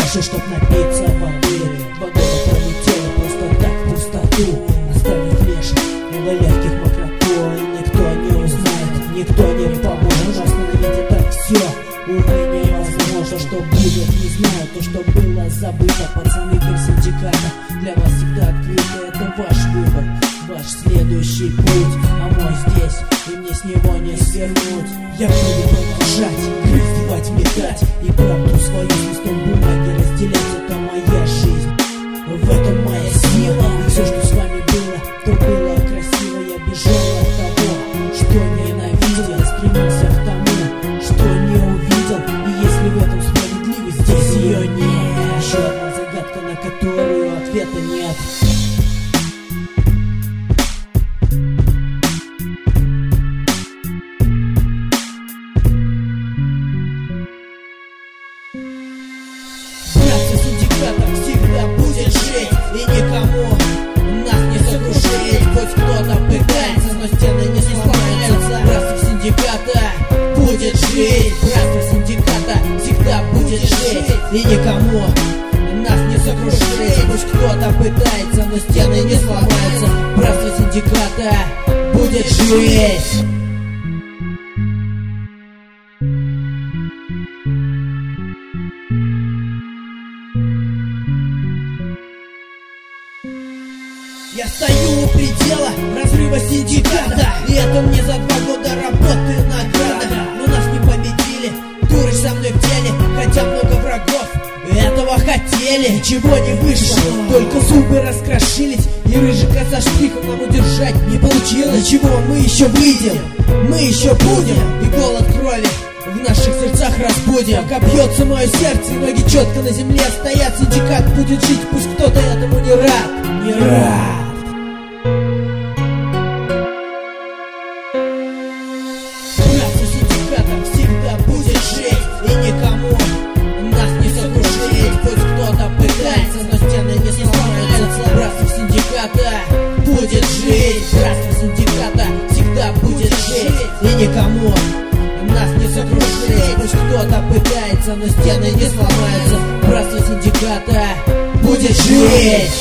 Лишь чтоб напиться воды. Погода пролетела просто так в пустоту, оставив лишь в легких мокроту. И никто не узнает, никто не поможет остановить это все. Увы, невозможно, что будет, не знаю. То, что было забыто, пацаны синдиката. Для вас всегда открыто, это ваш выбор, ваш следующий путь. А мой здесь, и мне с него не свернуть. Я буду продолжать, грызть, метать и правду свою с листом бумаги разделять. Это моя жизнь, в этом моя сила. И все, что с вами было, то было красиво. Я бежал от того, что ненавидел. Я стремился к тому, что не увидел. И если в этом справедливость, здесь ее нет. Еще одна загадка, на которую ответа нет. Всегда будет жить, и никому нас не сокрушить. Хоть кто-то пытается, но стены не сломаются. Братство синдиката будет жить. Братство синдиката всегда будет жить, и никому нас не сокрушить. Пусть кто-то пытается, но стены не сломаются. Братство синдиката будет жить. Я стою у предела разрыва синдиката, и это мне за 2 года работы награда. Но нас не победили, дуры со мной в деле, хотя много врагов этого хотели. Ничего не вышло, только зубы раскрошились, и рыжика со шпиком нам удержать не получилось. Ничего, мы еще выйдем, мы еще будем, и голод крови в наших сердцах разбудим. Пока бьется мое сердце, и ноги четко на земле стоят, синдикат будет жить, пусть кто-то этому не рад. Не рад. Братство синдиката всегда будет жить, и никому нас не сокрушить. Пусть кто-то пытается, но стены не сломаются. Братство синдиката будет жить. Братство синдиката всегда будет жить, и никому нас не сокрушить. Пусть кто-то пытается, но стены не сломаются. Братство синдиката будет жить.